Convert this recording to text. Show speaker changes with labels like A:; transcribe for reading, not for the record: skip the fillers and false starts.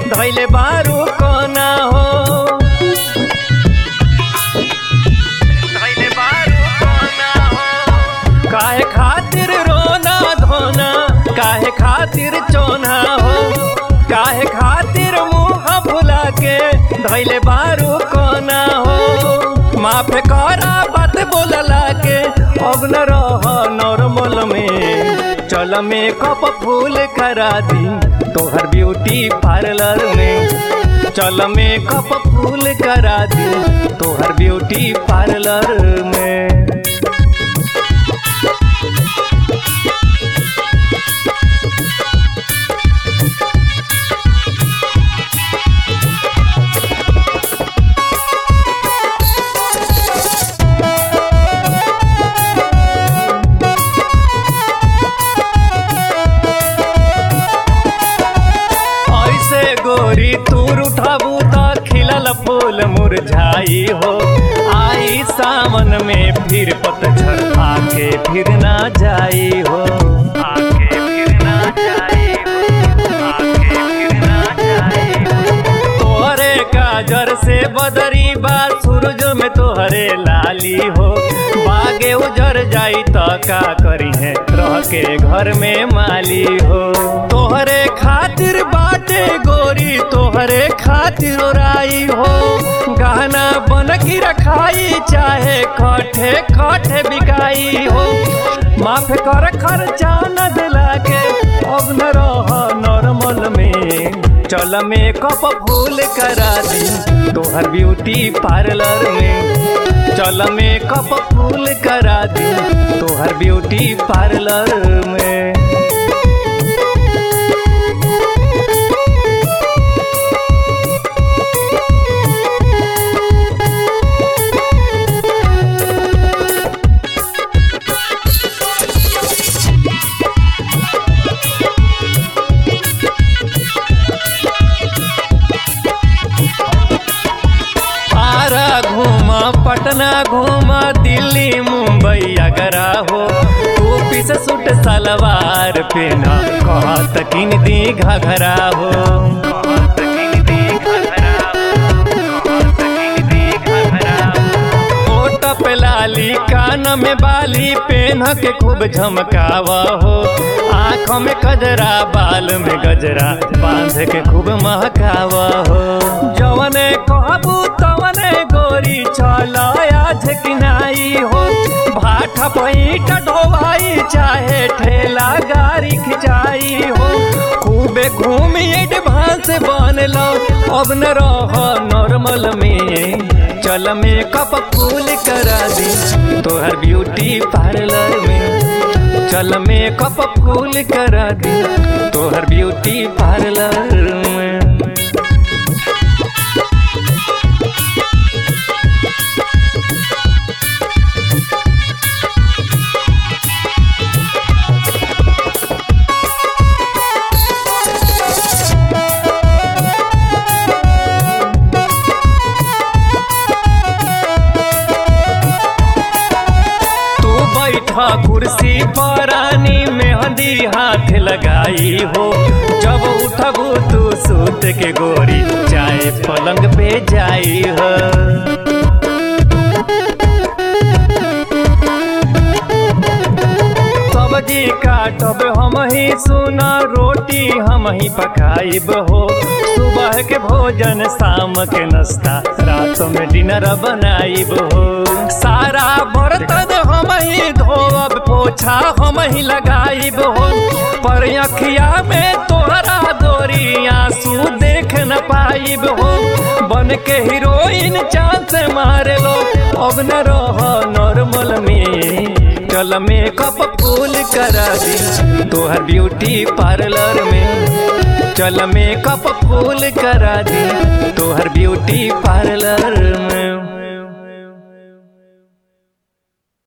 A: धैले बारू कोना हो धैले बारू कोना हो काहे खातिर रोना धोना काहे खातिर चोना हो काहे खातिर मुँह भुला के धैले बारू कोना हो माफ करा बात बोलला के अब न रह नॉर्मल में चल मेकअप फूल करा दी तोहर ब्यूटी पार्लर में चल मेकअप फूल करा दी तोहर ब्यूटी पार्लर में गोरी तूर उठाबू त खिलल फूल मुरझाई हो आई सावन में फिर पतझड़ आके फिर ना जाई हो आके फिर ना जाई हो आके फिर ना जाई हो तोहरे काजर से बदरी बा सूरज में तोहरे लाली हो बागे उजर जाई त का करी है रह के घर में माली हो तोहरे खातिर बाटे गोरी तोहरे खातिर ओराई हो गहना बन की रखाई चाहे खटे खटे बिकाई हो माफ कर खर्चा न दिला के अब न रह नॉर्मल में चल मेकअप फूल करा दी तोहर ब्यूटी पार्लर में चल मेकअप फूल करा दी तोहर ब्यूटी पार्लर में घूमा पटना घूमा दिल्ली मुंबई आगरा हो टोपी से सूट सलवार पहना कहत किन दी घघरा हो ओट पे लाली कान में बाली पहन के खूब झमकावा हो आँखों में कजरा बाल में गजरा बांध के खूब महकावा हो जवने कहबू तवने गोरी चलाया झकिनाई हो भाटा पैट ढोवाई चाहे ठेला गाड़ी खिंचाई हो खूबे घूमी एडवांस बन लो अब न रह नॉर्मल में चल मेकअप फूल करा दी तोहर ब्यूटी पार्लर में चल मेकअप फूल करा दी तोहर ब्यूटी पार्लर में कुर्सी परानी मेहंदी हाथ लगाई हो जब उठबू तू सूत के गोरी चाहे पलंग पे जाई हो सब्जी काटब हम ही सुना रोटी हम ही पकाइब हो सुबह के भोजन शाम के नाश्ता रात में डिनर बनाइब हो सारा बर्तन हम ही धोब पोछा हम ही लगाइब हो पर अखिया में तोहरा गोरी आंसू देख न पाइब हो बन के हीरोइन चांद से मारे लो अब न रह नॉर्मल में चल मेकअप फूल करा दी तोहर ब्यूटी पार्लर में चल मेकअप फूल करा दी तोहर ब्यूटी पार्लर में